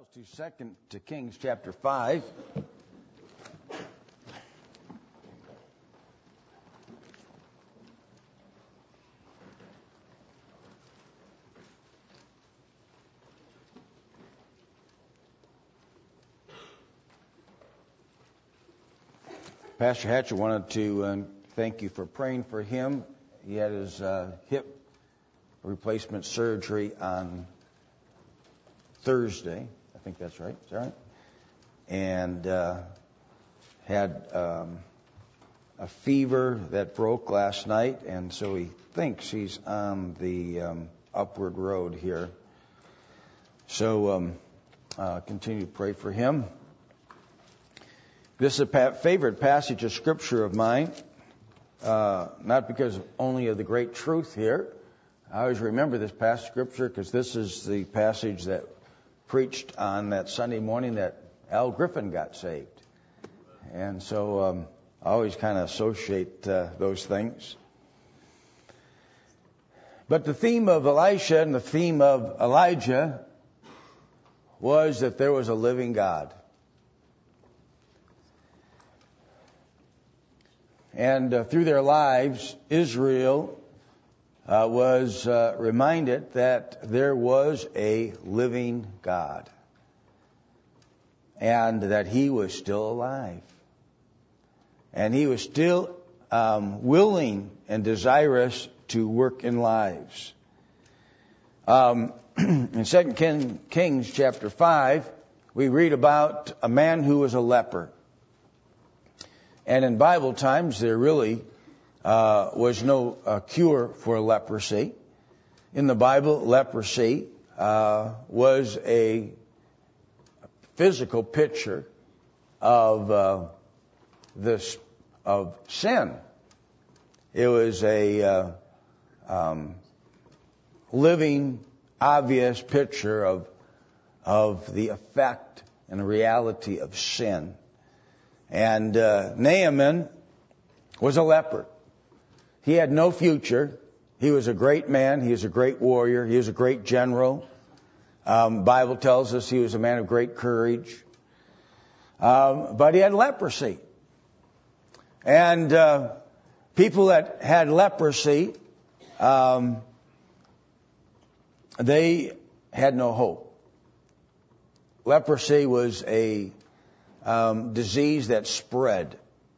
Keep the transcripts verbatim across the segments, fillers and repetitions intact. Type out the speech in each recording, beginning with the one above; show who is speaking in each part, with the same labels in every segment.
Speaker 1: To Second to Kings chapter five. Pastor Hatcher wanted to um, thank you for praying for him. He had his uh, hip replacement surgery on Thursday. I think that's right. Is that right? And uh, had um, a fever that broke last night, and so he thinks he's on the um, upward road here. So um, uh, continue to pray for him. This is a pa- favorite passage of Scripture of mine, uh, not because only of the great truth here. I always remember this passage of Scripture because this is the passage that preached on that Sunday morning that Al Griffin got saved. And so um, I always kind of associate uh, those things. But the theme of Elisha and the theme of Elijah was that there was a living God. And uh, through their lives, Israel Uh, was uh, reminded that there was a living God and that He was still alive. And He was still um, willing and desirous to work in lives. Um, in Second Kings chapter five, we read about a man who was a leper. And in Bible times, there really Uh, was no uh, cure for leprosy. In the Bible, leprosy uh, was a physical picture of uh, this of sin. It was a uh, um, living, obvious picture of of the effect and the reality of sin. And uh, Naaman was a leper. He had no future. He was a great man. He was a great warrior. He was a great general. Um, Bible tells us he was a man of great courage. Um, but he had leprosy. And uh, people that had leprosy, um, they had no hope. Leprosy was a um, disease that spread.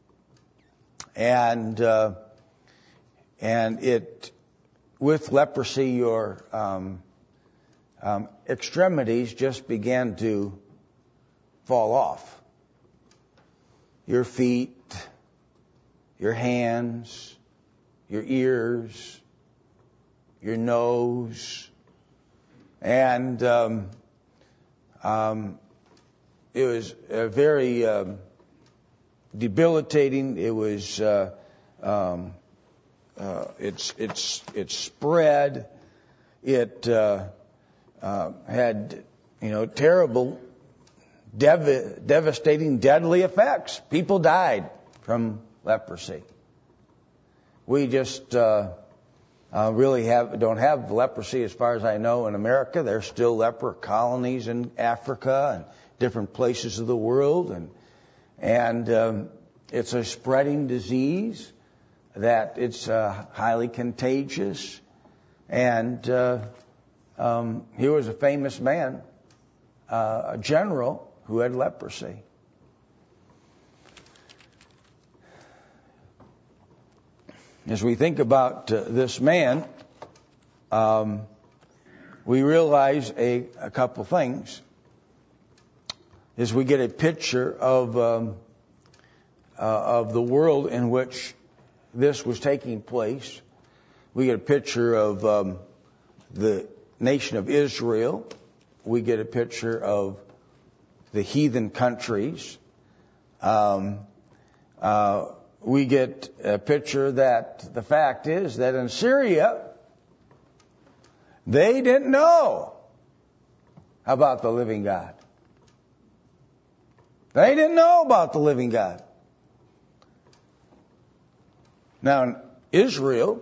Speaker 1: And uh, And it, with leprosy, your um, um, extremities just began to fall off. Your feet, your hands, your ears, your nose, and um, um, it was a very um, debilitating. It was. Uh, um, Uh, it's it's it's spread. It uh, uh, had you know terrible, dev- devastating, deadly effects. People died from leprosy. We just uh, uh, really have don't have leprosy as far as I know in America. There's still leper colonies in Africa and different places of the world, and and um, it's a spreading disease. That it's uh, highly contagious, and uh, um, he was a famous man, uh, a general who had leprosy. As we think about uh, this man, um, we realize a, a couple things. As we get a picture of um, uh, of the world in which this was taking place. We get a picture of um, the nation of Israel. We get a picture of the heathen countries. Um, uh, we get a picture that the fact is that in Syria, they didn't know about the living God. They didn't know about the living God. Now, in Israel,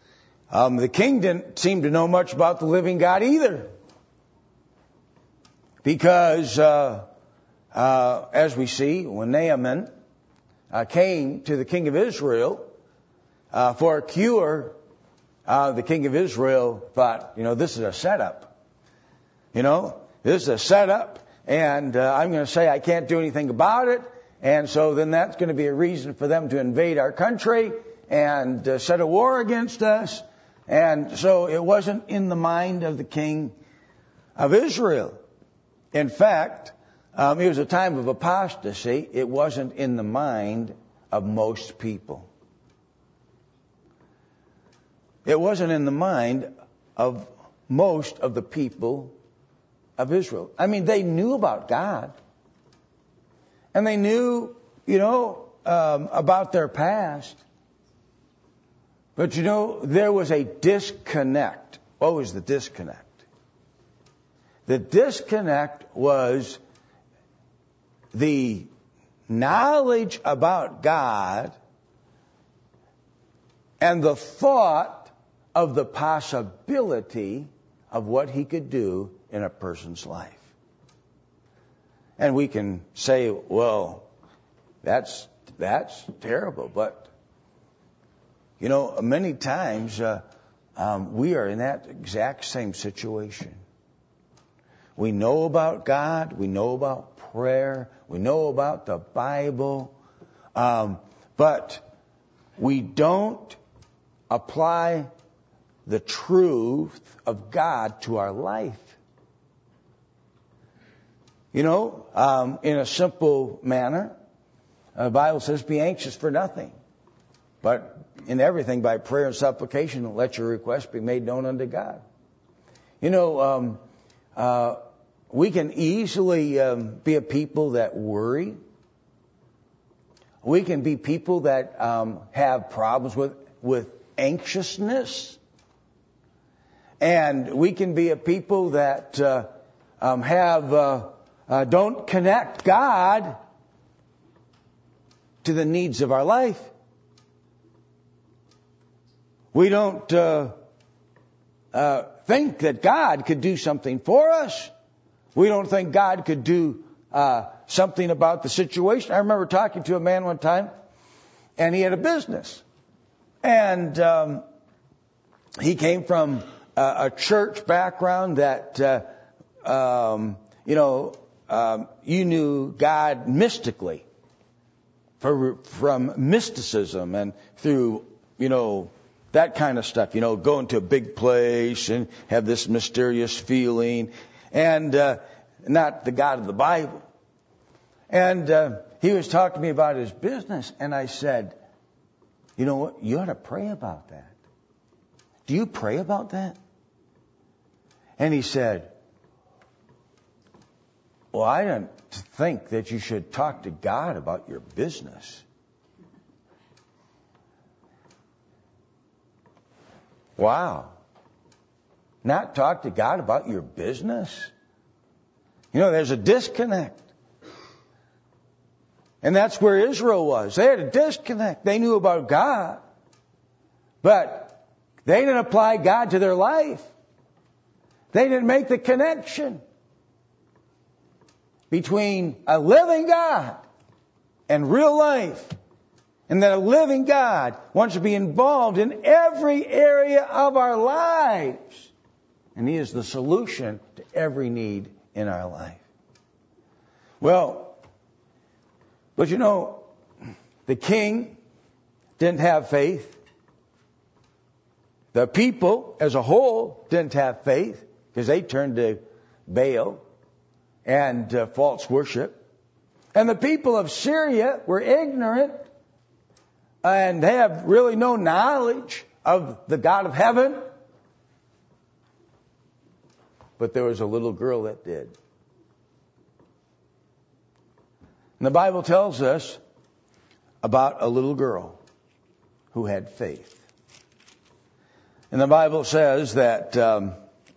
Speaker 1: um, the king didn't seem to know much about the living God either. Because, uh, uh, as we see, when Naaman uh, came to the king of Israel uh, for a cure, uh, the king of Israel thought, you know, this is a setup. You know, this is a setup, and uh, I'm going to say I can't do anything about it, and so then that's going to be a reason for them to invade our country and uh, set a war against us. And so it wasn't in the mind of the king of Israel. In fact, um, it was a time of apostasy. It wasn't in the mind of most people. It wasn't in the mind of most of the people of Israel. I mean, they knew about God. And they knew, you know, um, about their past. But you know, there was a disconnect. What was the disconnect? The disconnect was the knowledge about God and the thought of the possibility of what He could do in a person's life. And we can say, well, that's that's terrible. But, you know, many times uh, um, we are in that exact same situation. We know about God. We know about prayer. We know about the Bible. Um, but we don't apply the truth of God to our life. You know, um, in a simple manner, the Bible says, be anxious for nothing, but in everything by prayer and supplication, let your requests be made known unto God. You know, um, uh, we can easily um, be a people that worry. We can be people that um, have problems with, with anxiousness. And we can be a people that uh, um, have uh, uh, don't connect God to the needs of our life. We don't uh, uh, think that God could do something for us. We don't think God could do uh, something about the situation. I remember talking to a man one time, and he had a business. And um, he came from a, a church background that, uh, um, you know, um, you knew God mystically, for, from mysticism and through, you know, that kind of stuff. You know, going to a big place and have this mysterious feeling. And uh, not the God of the Bible. And uh, he was talking to me about his business, and I said, you know what, you ought to pray about that. Do you pray about that? And he said, well, I don't think that you should talk to God about your business. Wow. Not talk to God about your business? You know, there's a disconnect. And that's where Israel was. They had a disconnect. They knew about God. But they didn't apply God to their life. They didn't make the connection between a living God and real life. And that a living God wants to be involved in every area of our lives. And He is the solution to every need in our life. Well, but you know, the king didn't have faith. The people as a whole didn't have faith because they turned to Baal and uh, false worship. And the people of Syria were ignorant and they have really no knowledge of the God of heaven. But there was a little girl that did. And the Bible tells us about a little girl who had faith. And the Bible says that um,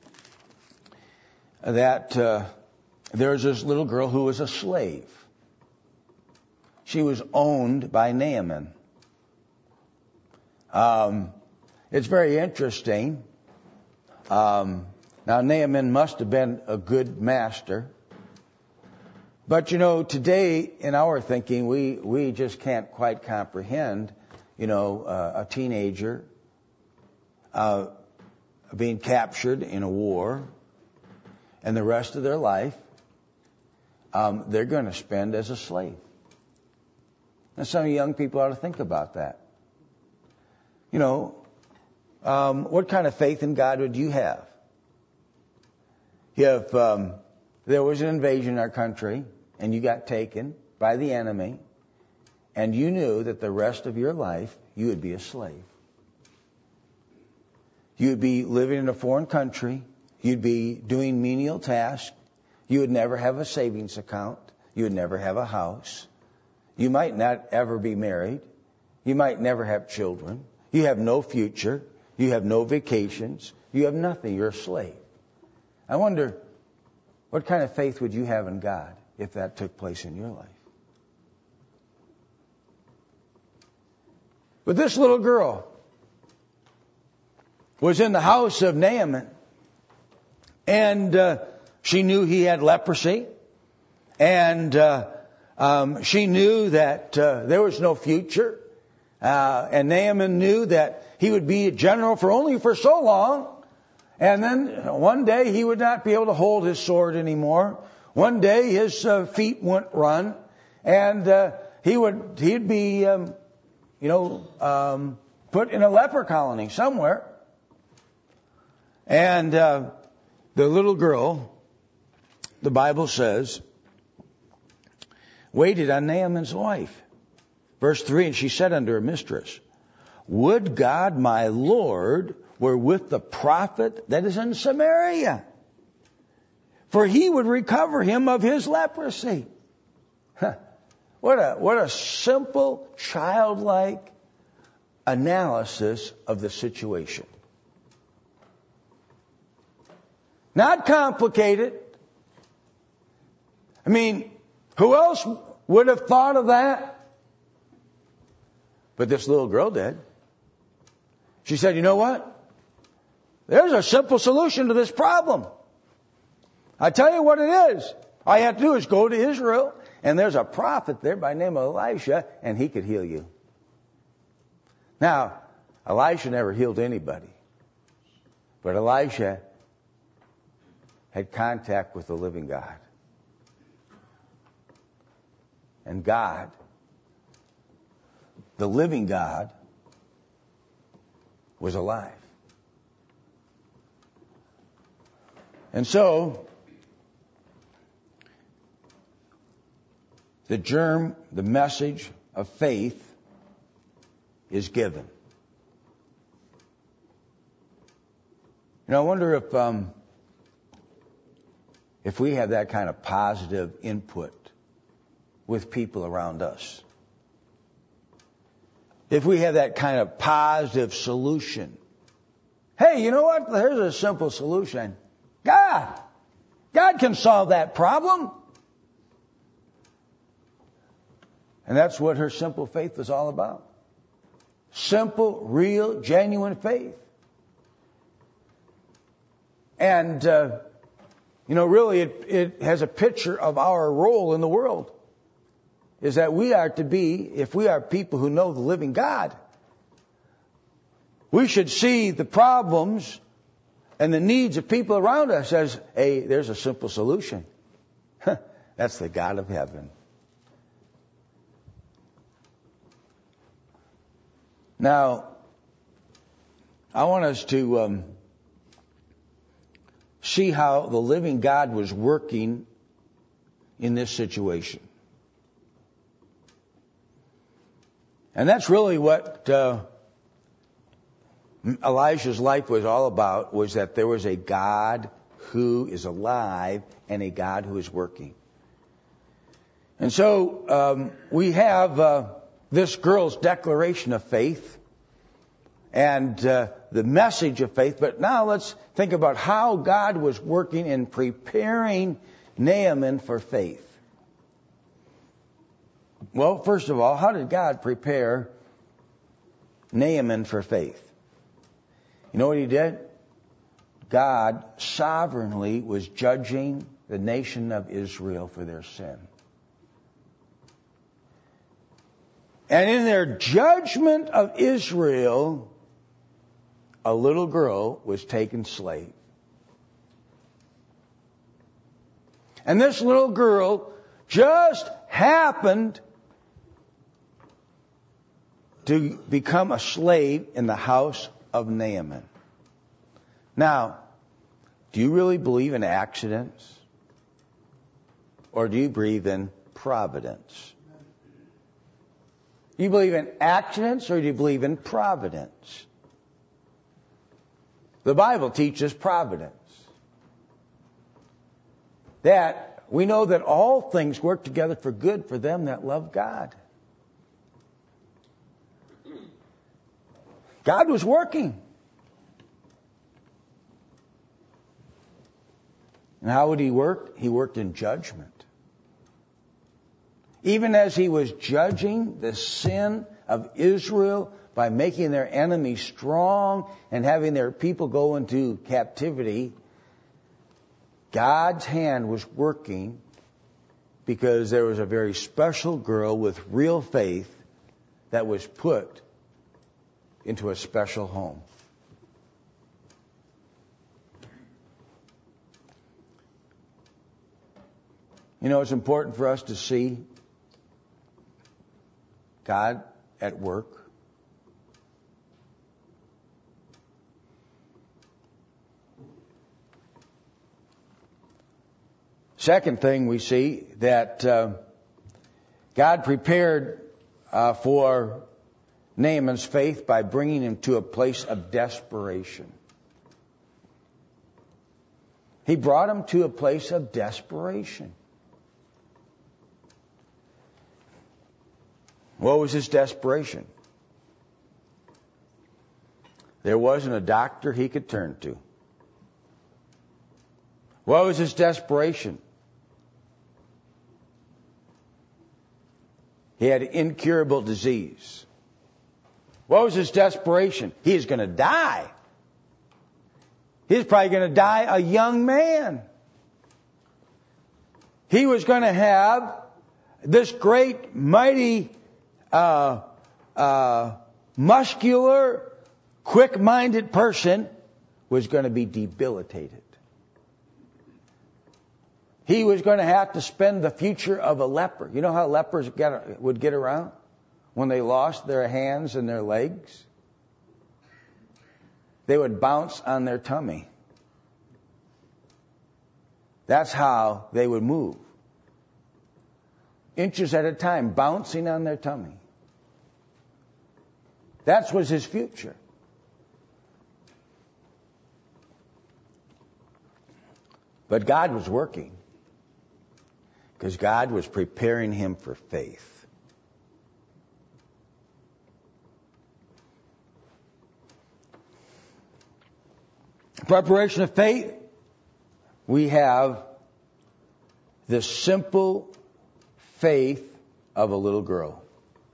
Speaker 1: that uh, there was this little girl who was a slave. She was owned by Naaman. Um, it's very interesting. Um, now, Naaman must have been a good master But, you know, today in our thinking, we, we just can't quite comprehend, you know, uh, a teenager uh, being captured in a war, and the rest of their life um, they're going to spend as a slave. And some young people ought to think about that. You know, um, what kind of faith in God would you have if um, there was an invasion in our country and you got taken by the enemy and you knew that the rest of your life you would be a slave? You'd be living in a foreign country. You'd be doing menial tasks. You would never have a savings account. You would never have a house. You might not ever be married. You might never have children. You have no future. You have no vacations. You have nothing. You're a slave. I wonder, what kind of faith would you have in God if that took place in your life? But this little girl was in the house of Naaman, and uh, she knew he had leprosy, and uh, um, she knew that uh, there was no future, uh, and Naaman knew that he would be a general for only for so long, and then one day he would not be able to hold his sword anymore. One day his uh, feet wouldn't run, and uh, he would he'd be um, you know um, put in a leper colony somewhere. And uh, the little girl, the Bible says, waited on Naaman's wife. Verse three, and she said unto her mistress, would God my Lord were with the prophet that is in Samaria, for he would recover him of his leprosy. Huh. What a, what a simple, childlike analysis of the situation. Not complicated. I mean, who else would have thought of that? But this little girl did. She said, you know what? There's a simple solution to this problem. I tell you what it is. All you have to do is go to Israel, and there's a prophet there by the name of Elisha, and he could heal you. Now, Elisha never healed anybody. But Elisha had contact with the living God. And God, the living God, was alive. And so, the germ, the message of faith is given. You know, I wonder if um, if we have that kind of positive input with people around us. If we have that kind of positive solution. Hey, you know what? There's a simple solution. God. God can solve that problem. And that's what her simple faith was all about. Simple, real, genuine faith. And, uh, you know, really it, it has a picture of our role in the world. Is that we are to be, if we are people who know the living God, we should see the problems and the needs of people around us as a, there's a simple solution. That's the God of heaven. Now, I want us to um, see how the living God was working in this situation. And that's really what uh, Elijah's life was all about, was that there was a God who is alive and a God who is working. And so um, we have uh, this girl's declaration of faith and uh, the message of faith. But now let's think about how God was working in preparing Naaman for faith. Well, first of all, how did God prepare Naaman for faith? You know what he did? God sovereignly was judging the nation of Israel for their sin. And in their judgment of Israel, a little girl was taken slave. And this little girl just happened to become a slave in the house of Naaman. Now, do you really believe in accidents? Or do you believe in providence? Do you believe in accidents or do you believe in providence? The Bible teaches providence. That we know that all things work together for good for them that love God. God was working. And how would he work? He worked in judgment. Even as he was judging the sin of Israel by making their enemies strong and having their people go into captivity, God's hand was working because there was a very special girl with real faith that was put into a special home. You know, it's important for us to see God at work. Second thing we see that uh, God prepared uh, for Naaman's faith by bringing him to a place of desperation. He brought him to a place of desperation. What was his desperation? There wasn't a doctor he could turn to. What was his desperation? He had incurable disease. What was his desperation? He is going to die. He's probably going to die a young man. He was going to have this great, mighty, uh, uh, muscular, quick-minded person was going to be debilitated. He was going to have to spend the future of a leper. You know how lepers get, would get around when they lost their hands and their legs? They would bounce on their tummy. That's how they would move. Inches at a time, bouncing on their tummy. That was his future. But God was working. Because God was preparing him for faith. Preparation of faith, we have the simple faith of a little girl.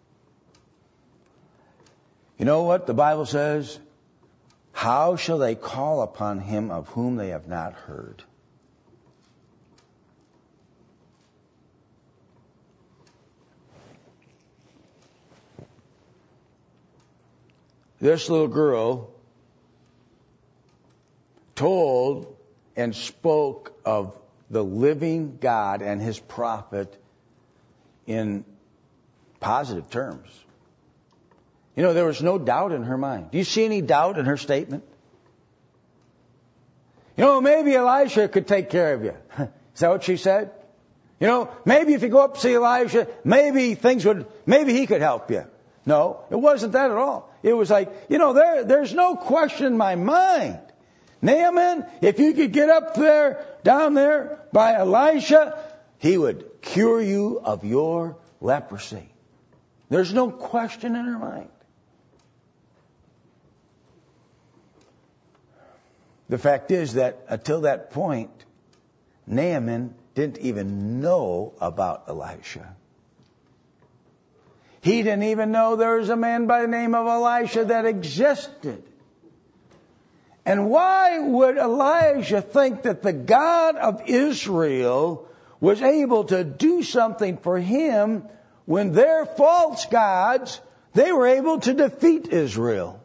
Speaker 1: You know what the Bible says? How shall they call upon him of whom they have not heard? This little girl told and spoke of the living God and his prophet in positive terms. You know, there was no doubt in her mind. Do you see any doubt in her statement? You know, maybe Elisha could take care of you. Is that what she said? You know, maybe if you go up to see Elijah, maybe things would, maybe he could help you. No, it wasn't that at all. It was like, you know, there, there's no question in my mind. Naaman, if you could get up there, down there by Elisha, he would cure you of your leprosy. There's no question in her mind. The fact is that until that point, Naaman didn't even know about Elisha. He didn't even know there was a man by the name of Elisha that existed. And why would Elijah think that the God of Israel was able to do something for him when their false gods, they were able to defeat Israel.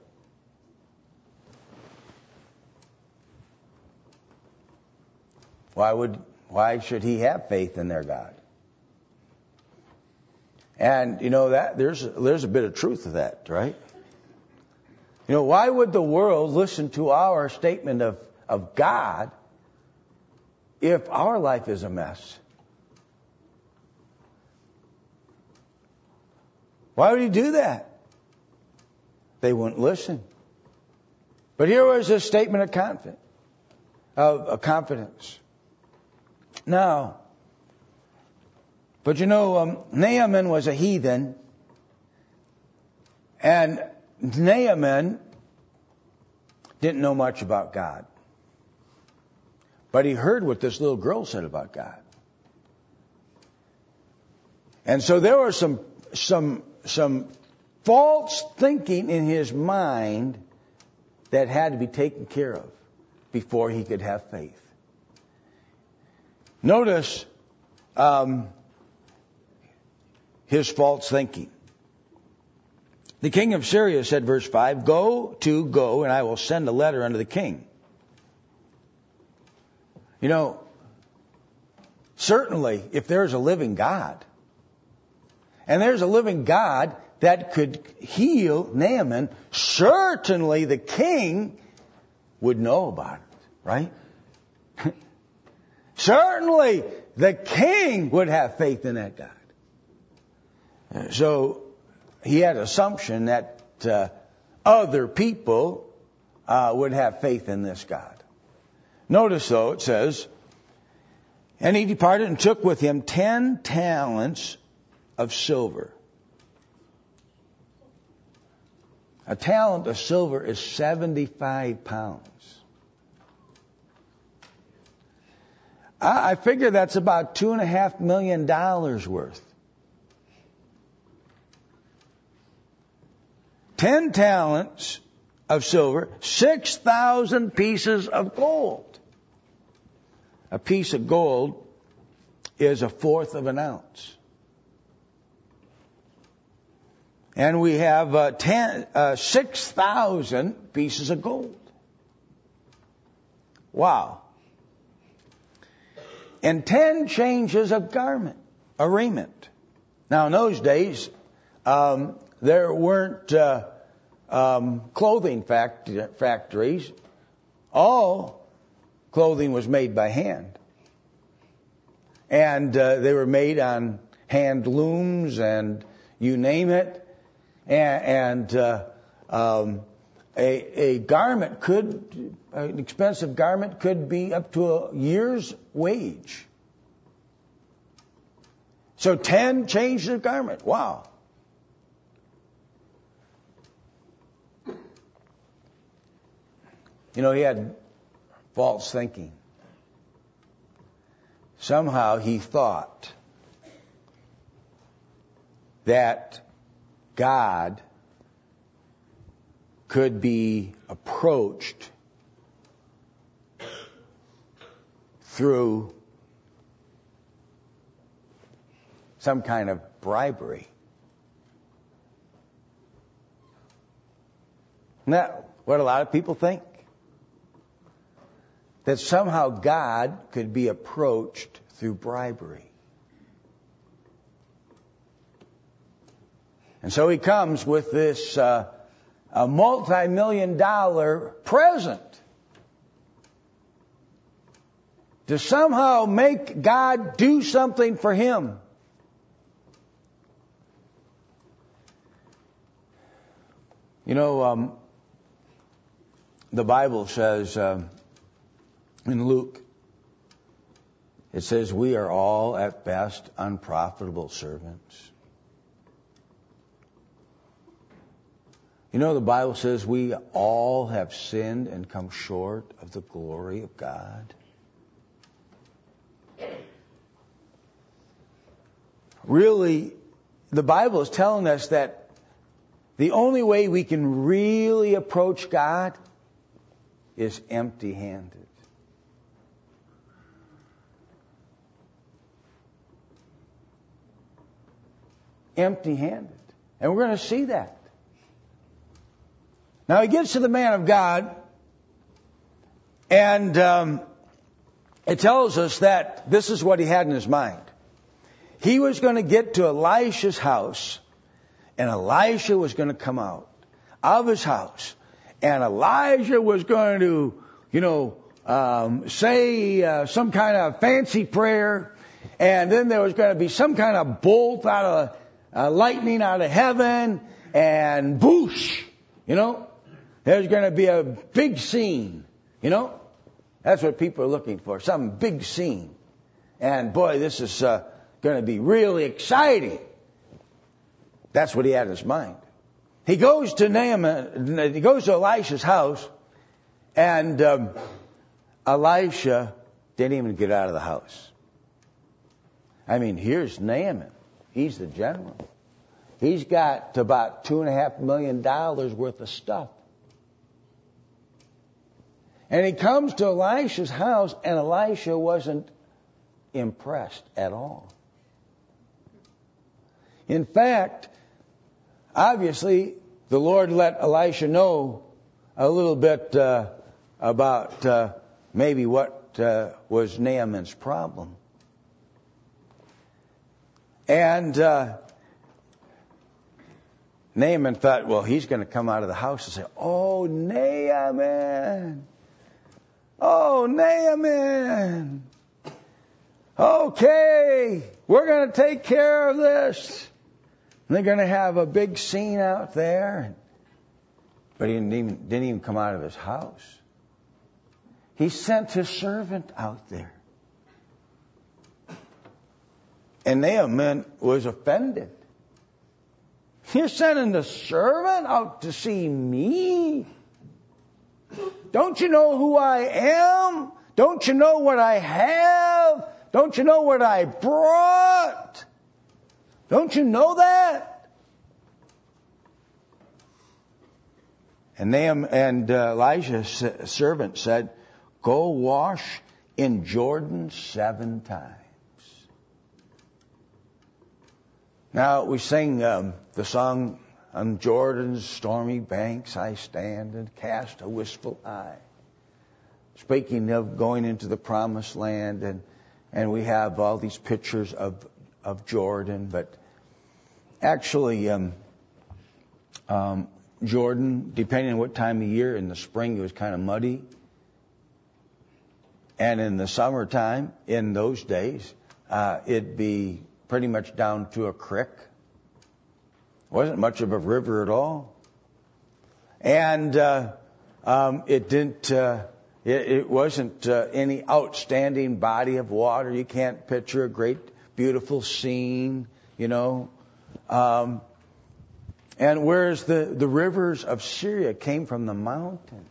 Speaker 1: Why would, why should he have faith in their God? And you know that there's there's a bit of truth to that, right? You know, why would the world listen to our statement of, of God if our life is a mess? Why would he do that? They wouldn't listen. But here was a statement of confidence, of, of confidence. Now, but you know, um, Naaman was a heathen, and Naaman didn't know much about God. But he heard what this little girl said about God. And so there was some some some false thinking in his mind that had to be taken care of before he could have faith. Notice um, his false thinking. The king of Syria said, verse five, Go to, go, and I will send a letter unto the king. You know, certainly, if there's a living God, and there's a living God that could heal Naaman, certainly the king would know about it, right? Certainly the king would have faith in that God. So he had an assumption that uh, other people uh, would have faith in this God. Notice though, it says, and he departed and took with him ten talents of silver. A talent of silver is seventy-five pounds. I, I figure that's about two and a half million dollars worth. Ten talents of silver, six thousand pieces of gold. A piece of gold is a fourth of an ounce. And we have uh, ten, uh, six thousand pieces of gold. Wow. And ten changes of garment, a raiment. Now in those days, um, there weren't uh, um, clothing fact- factories. All clothing was made by hand. And uh, they were made on hand looms and you name it. And, and uh, um, a, a garment could, an expensive garment could be up to a year's wage. So ten changes of garment. Wow. You know, he had false thinking. Somehow he thought that God could be approached through some kind of bribery. Isn't that what a lot of people think? That somehow God could be approached through bribery. And so he comes with this uh, a multi-million dollar present to somehow make God do something for him. You know, um, the Bible says um, in Luke, it says, we are all at best unprofitable servants. You know, the Bible says we all have sinned and come short of the glory of God. Really, the Bible is telling us that the only way we can really approach God is empty-handed. empty-handed. And we're going to see that. Now he gets to the man of God, and um, it tells us that this is what he had in his mind. He was going to get to Elisha's house, and Elisha was going to come out of his house, and Elijah was going to, you know, um, say uh, some kind of fancy prayer, and then there was going to be some kind of bolt out of uh, lightning out of heaven, and boosh, you know, there's going to be a big scene, you know. That's what people are looking for, some big scene. And boy, this is uh, going to be really exciting. That's what he had in his mind. He goes to Naaman, he goes to Elisha's house, and um, Elisha didn't even get out of the house. I mean, here's Naaman. He's the general. He's got about two and a half million dollars worth of stuff. And he comes to Elisha's house, and Elisha wasn't impressed at all. In fact, obviously, the Lord let Elisha know a little bit uh, about uh, maybe what uh, was Naaman's problem. And uh, Naaman thought, well, he's going to come out of the house and say, oh, Naaman. Oh, Naaman. Okay, we're going to take care of this. And they're going to have a big scene out there. But he didn't even, didn't even come out of his house. He sent his servant out there. And Naaman was offended. You're sending the servant out to see me? Don't you know who I am? Don't you know what I have? Don't you know what I brought? Don't you know that? And Naaman and uh, Elijah's servant said, go wash in Jordan seven times. Now, we sing um, the song, on Jordan's stormy banks I stand and cast a wistful eye. Speaking of going into the promised land, and and we have all these pictures of, of Jordan, but actually um, um, Jordan, depending on what time of year, in the spring it was kind of muddy. And in the summertime, in those days, uh, it'd be pretty much down to a creek. Wasn't much of a river at all. And uh, um, it didn't, uh, it, it wasn't uh, any outstanding body of water. You can't picture a great, beautiful scene, you know. Um, and whereas the, the rivers of Syria came from the mountains.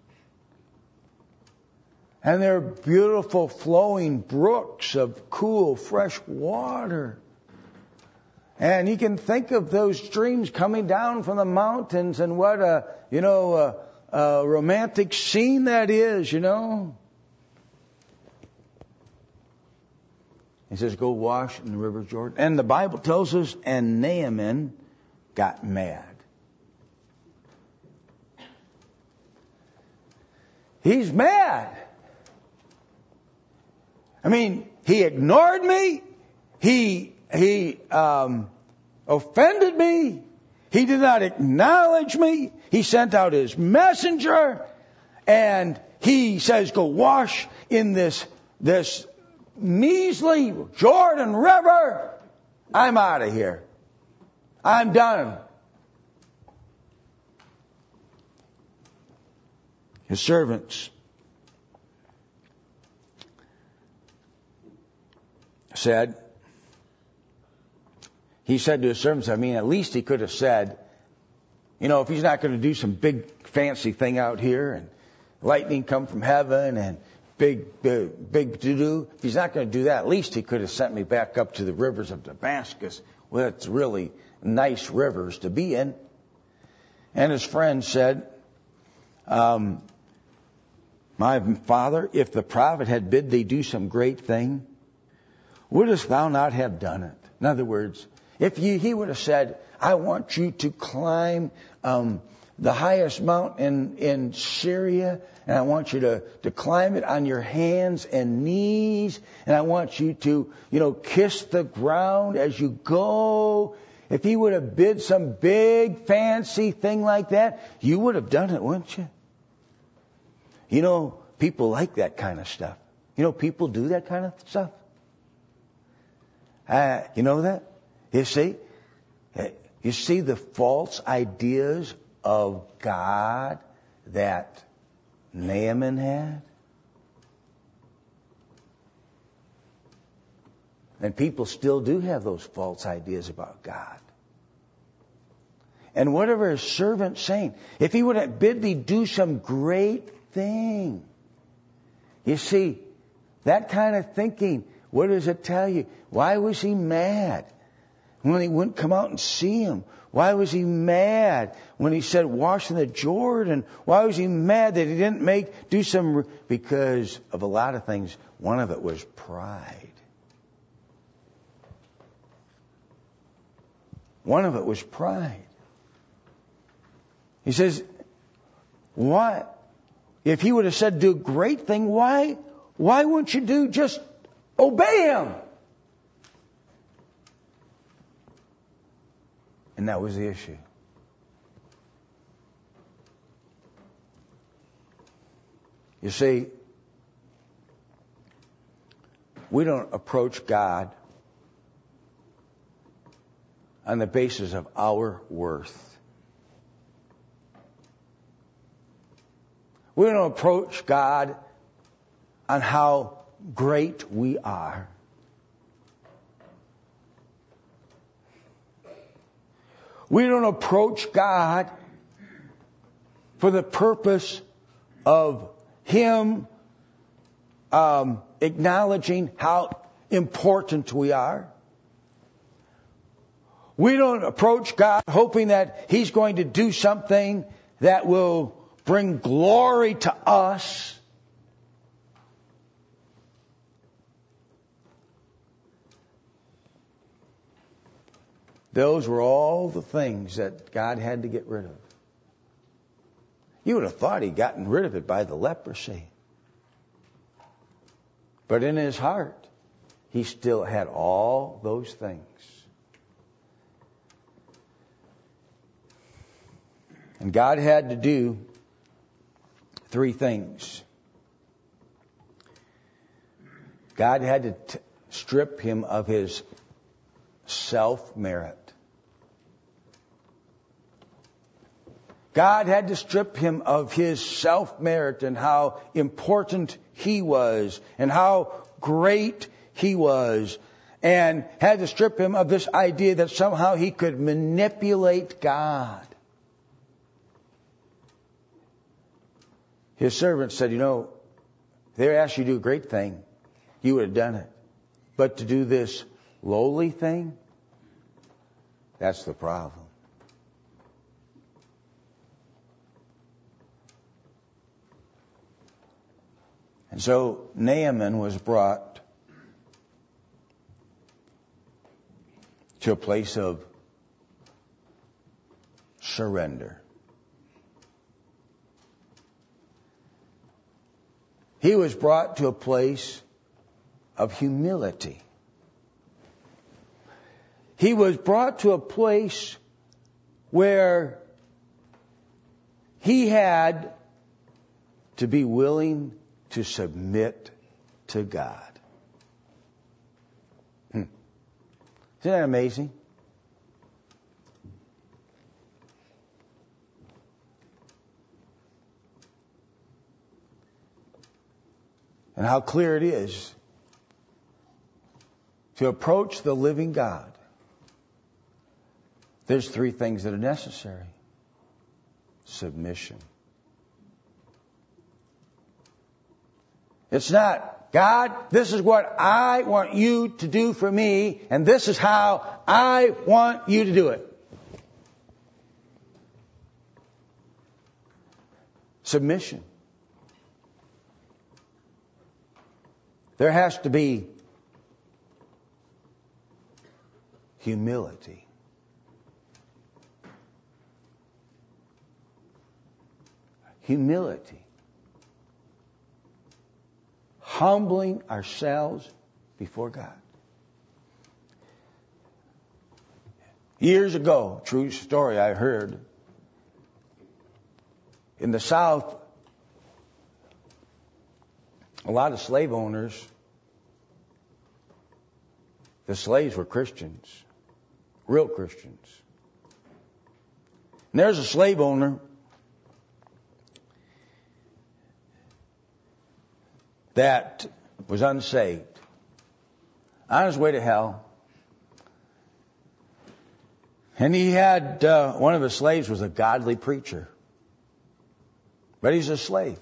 Speaker 1: And they're beautiful flowing brooks of cool, fresh water. And you can think of those streams coming down from the mountains, and what a, you know, a, a romantic scene that is, you know. He says, go wash in the river Jordan. And the Bible tells us, and Naaman got mad. He's mad. I mean, he ignored me. He he um, offended me. He did not acknowledge me. He sent out his messenger, and he says, "Go wash in this this measly Jordan River. I'm out of here. I'm done." His servants said, he said to his servants, I mean, at least he could have said, you know, if he's not going to do some big fancy thing out here and lightning come from heaven and big, big, big to-do, if he's not going to do that, at least he could have sent me back up to the rivers of Damascus. Well, it's really nice rivers to be in. And his friend said, um, my father, if the prophet had bid thee do some great thing, wouldest thou not have done it? In other words, If you, he would have said, I want you to climb um, the highest mountain in, in Syria, and I want you to, to climb it on your hands and knees, and I want you to, you know, kiss the ground as you go. If he would have bid some big fancy thing like that, you would have done it, wouldn't you? You know, people like that kind of stuff. You know, people do that kind of stuff. Uh, you know that? You see? You see the false ideas of God that Naaman had? And people still do have those false ideas about God. And whatever his servant's saying, if he would have bid thee do some great thing. You see, that kind of thinking, what does it tell you? Why was he mad when he wouldn't come out and see him? Why was he mad when he said wash in the Jordan? Why was he mad that he didn't make, do some, because of a lot of things. One of it was pride. One of it was pride. He says, why, if he would have said do a great thing, why, why wouldn't you do just obey him? And that was the issue. You see, we don't approach God on the basis of our worth. We don't approach God on how great we are. We don't approach God for the purpose of Him um, acknowledging how important we are. We don't approach God hoping that He's going to do something that will bring glory to us. Those were all the things that God had to get rid of. You would have thought He'd gotten rid of it by the leprosy. But in His heart, He still had all those things. And God had to do three things. God had to t- strip him of his self-merit. God had to strip him of his self-merit and how important he was and how great he was, and had to strip him of this idea that somehow he could manipulate God. His servant said, you know, they asked you to do a great thing, you would have done it. But to do this lowly thing, that's the problem. And so Naaman was brought to a place of surrender. He was brought to a place of humility. He was brought to a place where he had to be willing to submit to God. Hmm. Isn't that amazing? And how clear it is to approach the living God. There's three things that are necessary. Submission. It's not, God, this is what I want you to do for me, and this is how I want you to do it. Submission. There has to be humility. Humility. Humbling ourselves before God. Years ago, true story I heard, in the South, a lot of slave owners, the slaves were Christians, real Christians. And there's a slave owner that was unsaved, on his way to hell. And he had, uh, one of his slaves was a godly preacher. But he's a slave.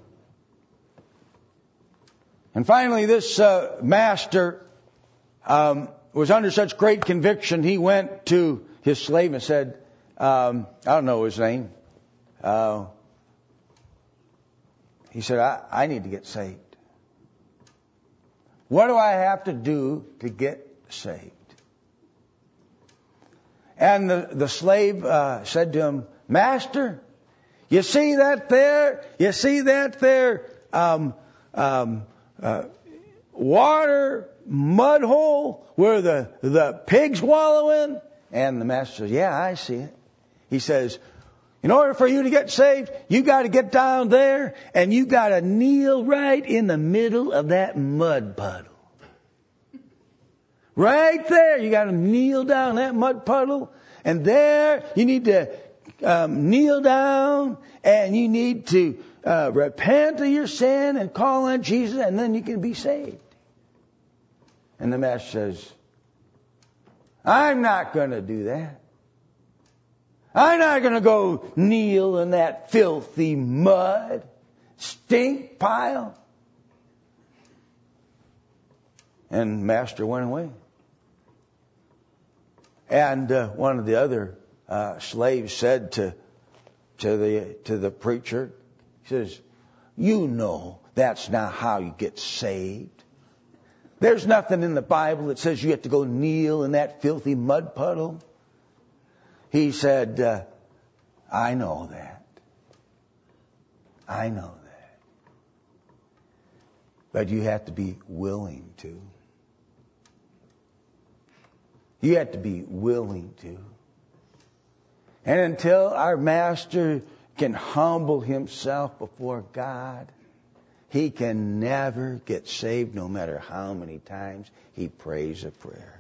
Speaker 1: And finally, this uh, master um, was under such great conviction, he went to his slave and said, um, I don't know his name. Uh, he said, I, I need to get saved. What do I have to do to get saved? And the, the slave uh, said to him, Master, you see that there? You see that there um, um, uh, water mud hole where the, the pigs wallow in? And the master says, yeah, I see it. He says, in order for you to get saved, you got to get down there and you got to kneel right in the middle of that mud puddle. Right there, you got to kneel down in that mud puddle, and there you need to um, kneel down, and you need to uh, repent of your sin and call on Jesus, and then you can be saved. And the master says, I'm not going to do that. I'm not going to go kneel in that filthy mud stink pile. And master went away. And uh, one of the other uh, slaves said to to the to the preacher, he says, you know that's not how you get saved. There's nothing in the Bible that says you have to go kneel in that filthy mud puddle. He said, uh, I know that. I know that. But you have to be willing to. You have to be willing to. And until our master can humble himself before God, he can never get saved no matter how many times he prays a prayer.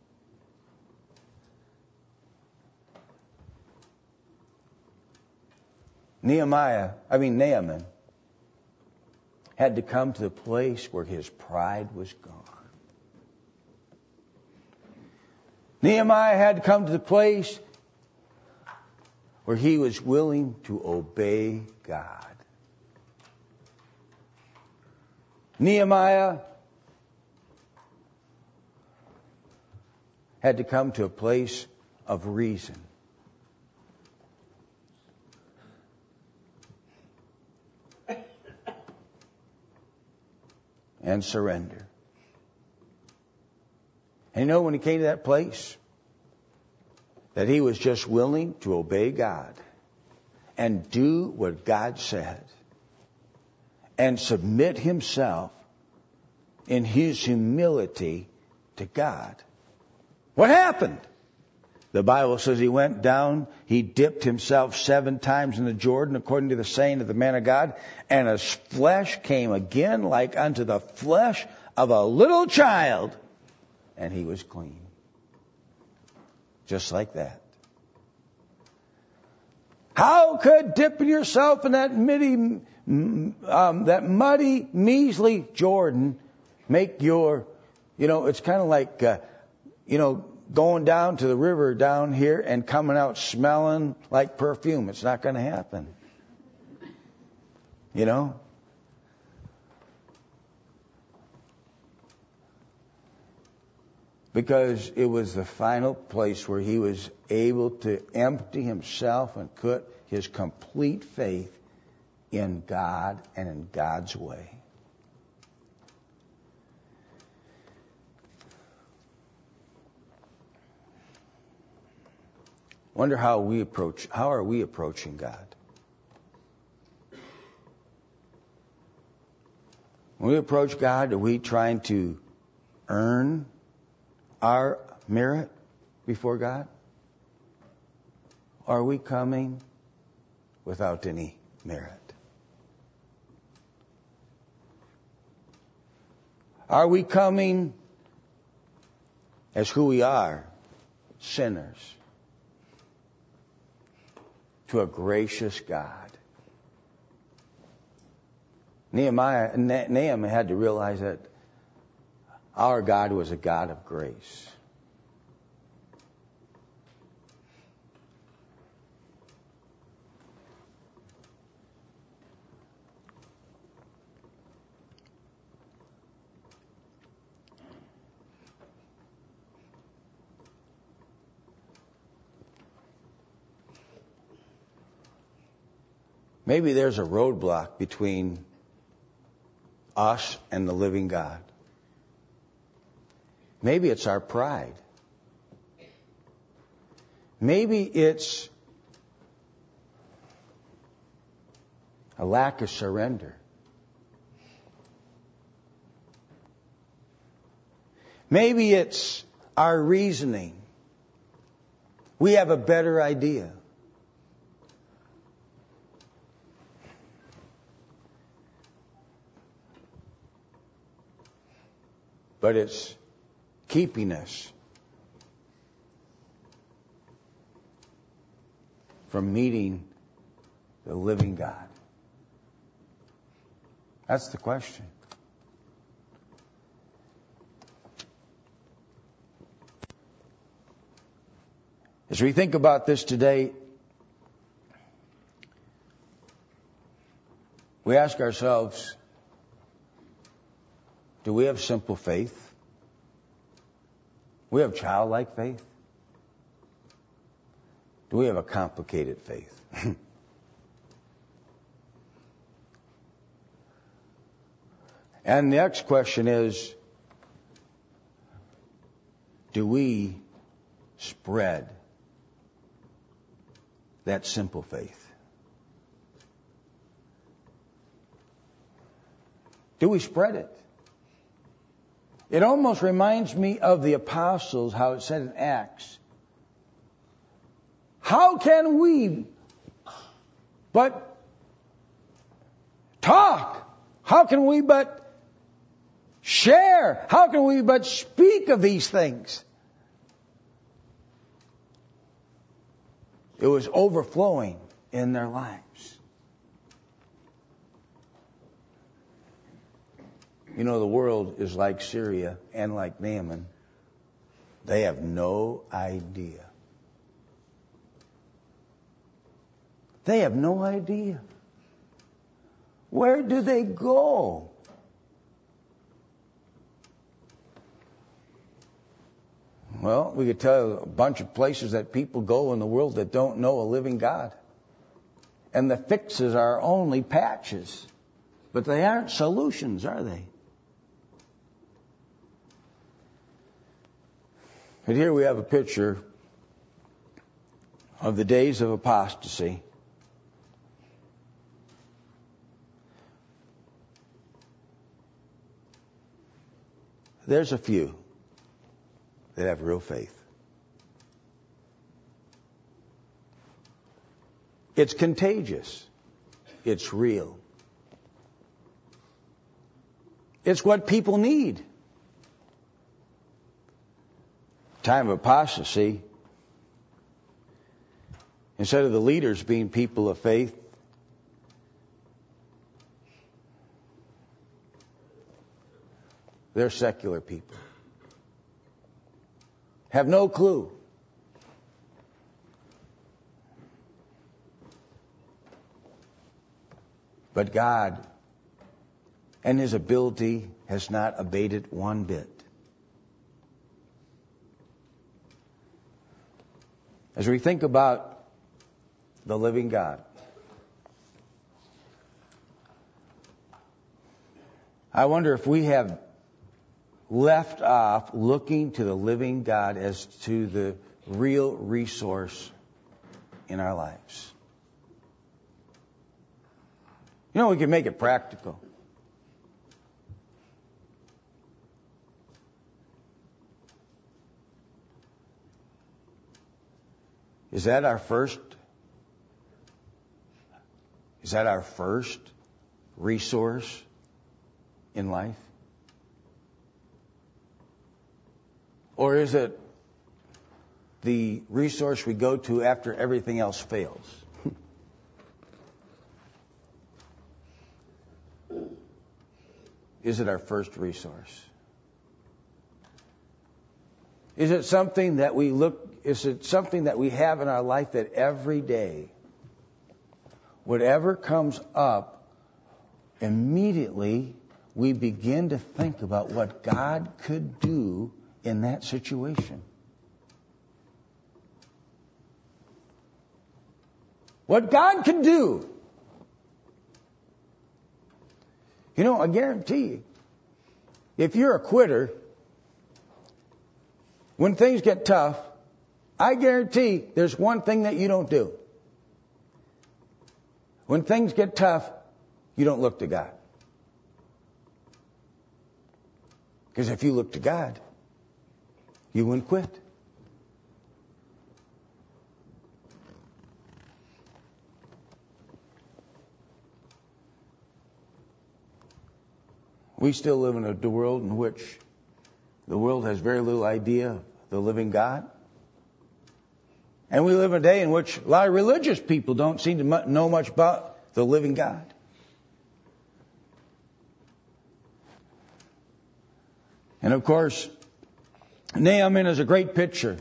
Speaker 1: Nehemiah, I mean Naaman, had to come to the place where his pride was gone. Nehemiah had to come to the place where he was willing to obey God. Nehemiah had to come to a place of reason. And surrender. And you know, when he came to that place, that he was just willing to obey God and do what God said and submit himself in his humility to God. What happened? The Bible says he went down, he dipped himself seven times in the Jordan, according to the saying of the man of God, and his flesh came again like unto the flesh of a little child, and he was clean. Just like that. How could dipping yourself in that muddy, um, that muddy, measly Jordan make your, you know, it's kind of like, uh, you know, going down to the river down here and coming out smelling like perfume. It's not going to happen. You know? Because it was the final place where he was able to empty himself and put his complete faith in God and in God's way. Wonder how we approach, how are we approaching God? When we approach God, are we trying to earn our merit before God? Or are we coming without any merit? Are we coming as who we are, sinners, to a gracious God? Nehemiah, Nehemiah had to realize that our God was a God of grace. Maybe there's a roadblock between us and the living God. Maybe it's our pride. Maybe it's a lack of surrender. Maybe it's our reasoning. We have a better idea. But it's keeping us from meeting the living God. That's the question. As we think about this today, we ask ourselves, do we have simple faith? Do we have childlike faith? Do we have a complicated faith? And the next question is, do we spread that simple faith? Do we spread it? It almost reminds me of the apostles, how it said in Acts. How can we but talk? How can we but share? How can we but speak of these things? It was overflowing in their lives. You know, the world is like Syria and like Naaman. They have no idea. They have no idea. Where do they go? Well, we could tell a bunch of places that people go in the world that don't know a living God. And the fixes are only patches. But they aren't solutions, are they? But here we have a picture of the days of apostasy. There's a few that have real faith. It's contagious. It's real. It's what people need. Time of apostasy, instead of the leaders being people of faith, they're secular people. Have no clue. But God and His ability has not abated one bit. As we think about the living God, I wonder if we have left off looking to the living God as to the real resource in our lives. You know, we can make it practical. Is that our first? Is that our first resource in life? Or is it the resource we go to after everything else fails? Is it our first resource? Is it something that we look, is it something that we have in our life that every day, whatever comes up, immediately we begin to think about what God could do in that situation? What God can do. You know, I guarantee you, if you're a quitter, when things get tough, I guarantee there's one thing that you don't do. When things get tough, you don't look to God. Because if you look to God, you wouldn't quit. We still live in a world in which the world has very little idea of the living God. And we live in a day in which a lot of religious people don't seem to know much about the living God. And of course, Naaman is a great picture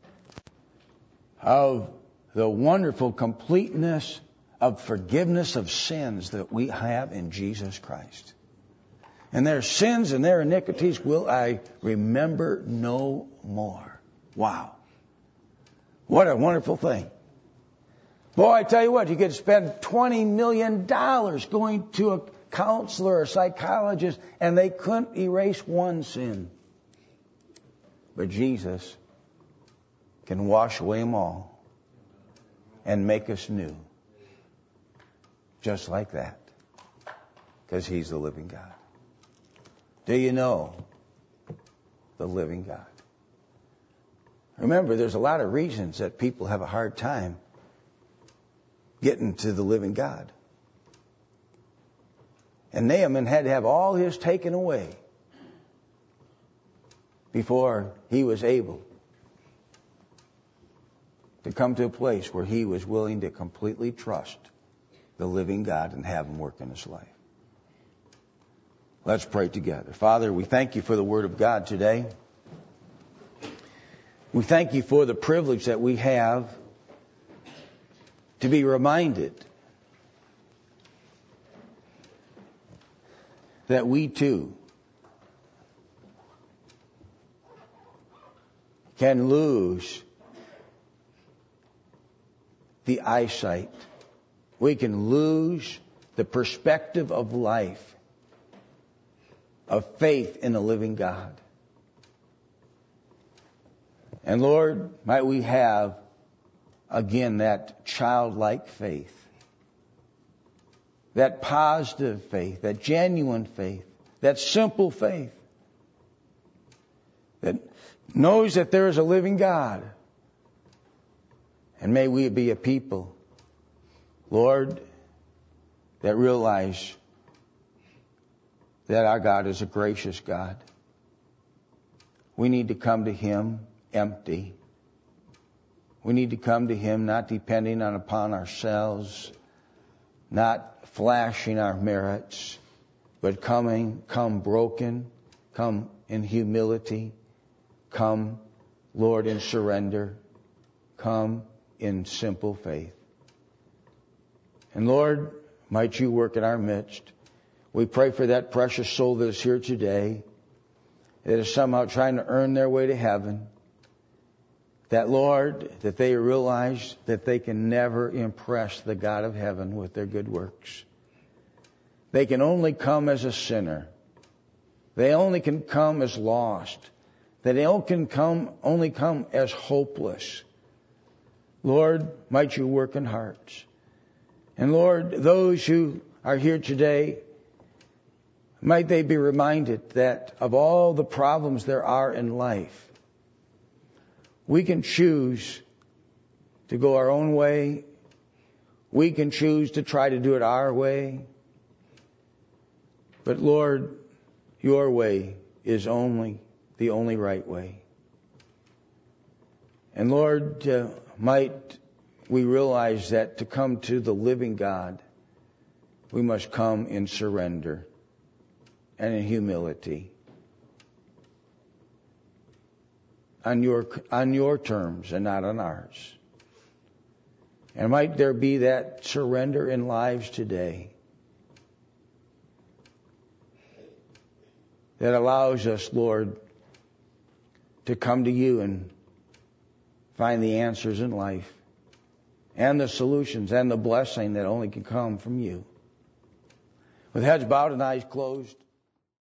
Speaker 1: of the wonderful completeness of forgiveness of sins that we have in Jesus Christ. And their sins and their iniquities will I remember no more. Wow. What a wonderful thing. Boy, I tell you what, you could spend twenty million dollars going to a counselor or psychologist and they couldn't erase one sin. But Jesus can wash away them all and make us new. Just like that. Because He's the living God. Do you know the living God? Remember, there's a lot of reasons that people have a hard time getting to the living God. And Naaman had to have all his taken away before he was able to come to a place where he was willing to completely trust the living God and have Him work in his life. Let's pray together. Father, we thank You for the Word of God today. We thank You for the privilege that we have to be reminded that we too can lose the eyesight. We can lose the perspective of life, of faith in the living God. And Lord, might we have again that childlike faith, that positive faith, that genuine faith, that simple faith that knows that there is a living God. And may we be a people, Lord, that realize that our God is a gracious God. We need to come to Him empty. We need to come to Him not depending on upon ourselves, not flashing our merits, but coming, come broken, come in humility, come, Lord, in surrender, come in simple faith. And Lord, might You work in our midst. We pray for that precious soul that is here today, that is somehow trying to earn their way to heaven. That, Lord, that they realize that they can never impress the God of heaven with their good works. They can only come as a sinner. They only can come as lost. That they only can come, only come as hopeless. Lord, might you work in hearts. And Lord, those who are here today, might they be reminded that of all the problems there are in life, we can choose to go our own way. We can choose to try to do it our way. But Lord, your way is only the only right way. And Lord, uh, might we realize that to come to the living God, we must come in surrender and in humility. On your, on your terms and not on ours. And might there be that surrender in lives today that allows us, Lord, to come to you and find the answers in life and the solutions and the blessing that only can come from you. With heads bowed and eyes closed.